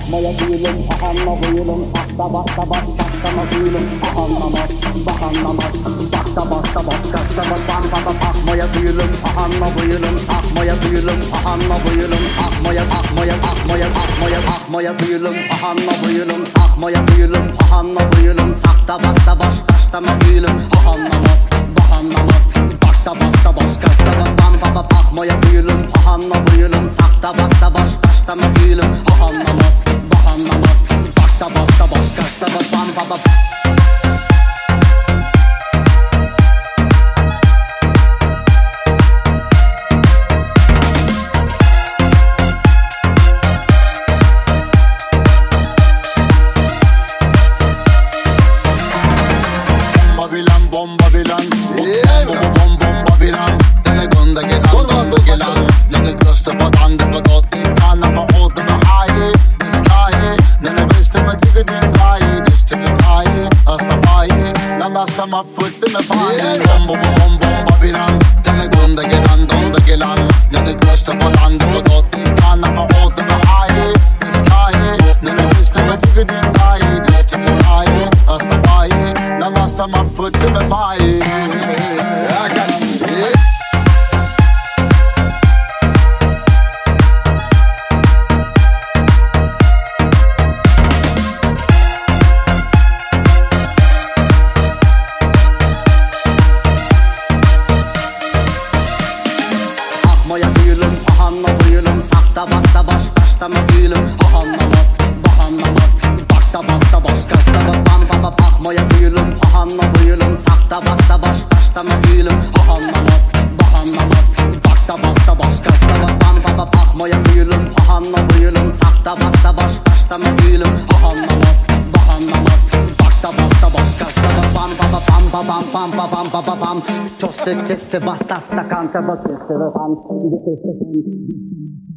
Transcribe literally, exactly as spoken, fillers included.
bakmaya değilim, ahanla buyurun. Akta başta baş, başlama değilim, ahanlamaz, bahanlamaz. Bakta başta baş, başta baş, bana bakmaya değilim, ahanla buyurun. Akmaya değilim, ahanla buyurun. Akmaya, akmaya, akmaya, akmaya, akmaya değilim, ahanla buyurun. Sakmaya değilim, ahanla buyurun. Sakta basta baş, başlama değilim, ahanlamaz, bahanlamaz. Bakta basta baş, gazda bak, bam baba bakmaya değilim, ahanla buyurun. Sakta basta baş, başlama değilim, ahanlamaz, bahanlamaz. Bakta basta baş, gazda bak, bam baba. Bilan bomba bilan bomba bomba bomba bilan denne gonda gelan gonda gelan denne görste på andre på dot kana på åt med high sky denne beste med digge den high diste med high asta high nan asta ma futte med fire bomba bomba bomba bilan denne gonda gelan gonda gelan denne görste på andre på dot kana på åt med high sky denne beste med digge den high diste med high asta high nan asta ma futte med fire Akmaya değilim, ahanla buyurun. Sakta basta baş, başlama değilim, ahanlamaz, bahanlamaz. Bakta basta baş, gazda bak, bam baba bakmaya değilim, ahanla buyurun. Sakta basta baş, başlama değilim, ahanlamaz, bahanlamaz. Bakta basta baş, gazda bak, bam baba bakmaya değilim, ahanla buyurun. Sakta basta baş, başlama değilim, ahanlamaz, bahanlamaz. Bakta basta baş, gazda bak, bam baba bam bam bam bam bam bam bam. Toste teste basta kanta bak teste bam.